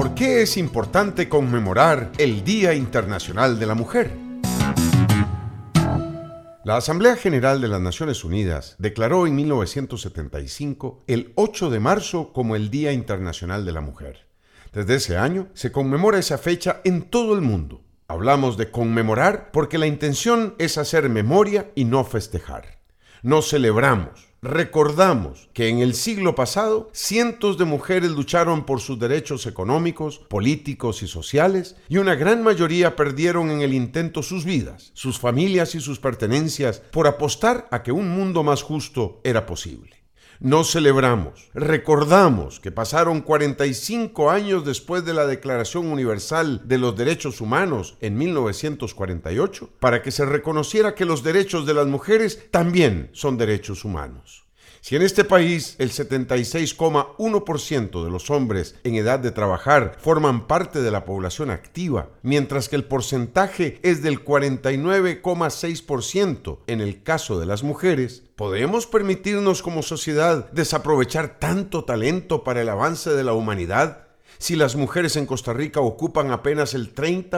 ¿Por qué es importante conmemorar el Día Internacional de la Mujer? La Asamblea General de las Naciones Unidas declaró en 1975 el 8 de marzo como el Día Internacional de la Mujer. Desde ese año se conmemora esa fecha en todo el mundo. Hablamos de conmemorar porque la intención es hacer memoria y no festejar. No celebramos, recordamos que en el siglo pasado cientos de mujeres lucharon por sus derechos económicos, políticos y sociales, y una gran mayoría perdieron en el intento sus vidas, sus familias y sus pertenencias por apostar a que un mundo más justo era posible. No celebramos, recordamos que pasaron 45 años después de la Declaración Universal de los Derechos Humanos en 1948 para que se reconociera que los derechos de las mujeres también son derechos humanos. Si en este país el 76,1% de los hombres en edad de trabajar forman parte de la población activa, mientras que el porcentaje es del 49,6% en el caso de las mujeres, ¿podemos permitirnos como sociedad desaprovechar tanto talento para el avance de la humanidad? Si las mujeres en Costa Rica ocupan apenas el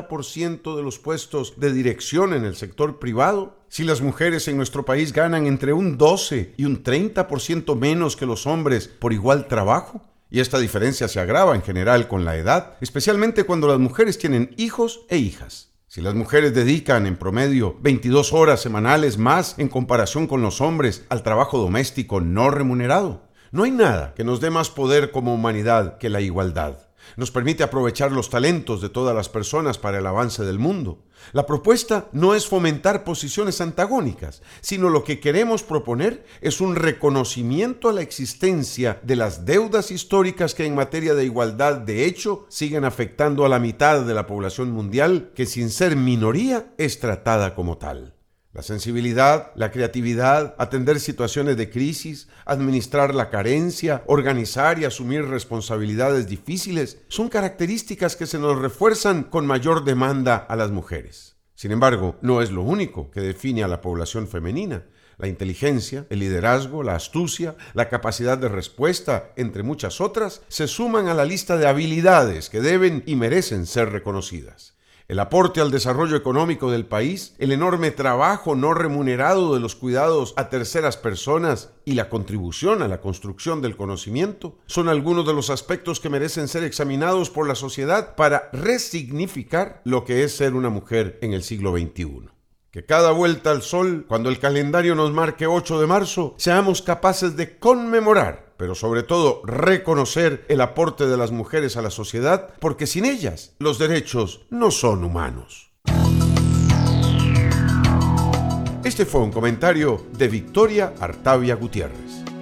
30% de los puestos de dirección en el sector privado, si las mujeres en nuestro país ganan entre un 12 y un 30% menos que los hombres por igual trabajo, y esta diferencia se agrava en general con la edad, especialmente cuando las mujeres tienen hijos e hijas. Si las mujeres dedican en promedio 22 horas semanales más en comparación con los hombres al trabajo doméstico no remunerado, no hay nada que nos dé más poder como humanidad que la igualdad. Nos permite aprovechar los talentos de todas las personas para el avance del mundo. La propuesta no es fomentar posiciones antagónicas, sino lo que queremos proponer es un reconocimiento a la existencia de las deudas históricas que en materia de igualdad de hecho siguen afectando a la mitad de la población mundial que sin ser minoría es tratada como tal. La sensibilidad, la creatividad, atender situaciones de crisis, administrar la carencia, organizar y asumir responsabilidades difíciles son características que se nos refuerzan con mayor demanda a las mujeres. Sin embargo, no es lo único que define a la población femenina. La inteligencia, el liderazgo, la astucia, la capacidad de respuesta, entre muchas otras, se suman a la lista de habilidades que deben y merecen ser reconocidas. El aporte al desarrollo económico del país, el enorme trabajo no remunerado de los cuidados a terceras personas y la contribución a la construcción del conocimiento son algunos de los aspectos que merecen ser examinados por la sociedad para resignificar lo que es ser una mujer en el siglo XXI. Que cada vuelta al sol, cuando el calendario nos marque 8 de marzo, seamos capaces de conmemorar, pero sobre todo reconocer el aporte de las mujeres a la sociedad, porque sin ellas los derechos no son humanos. Este fue un comentario de Victoria Artavia Gutiérrez.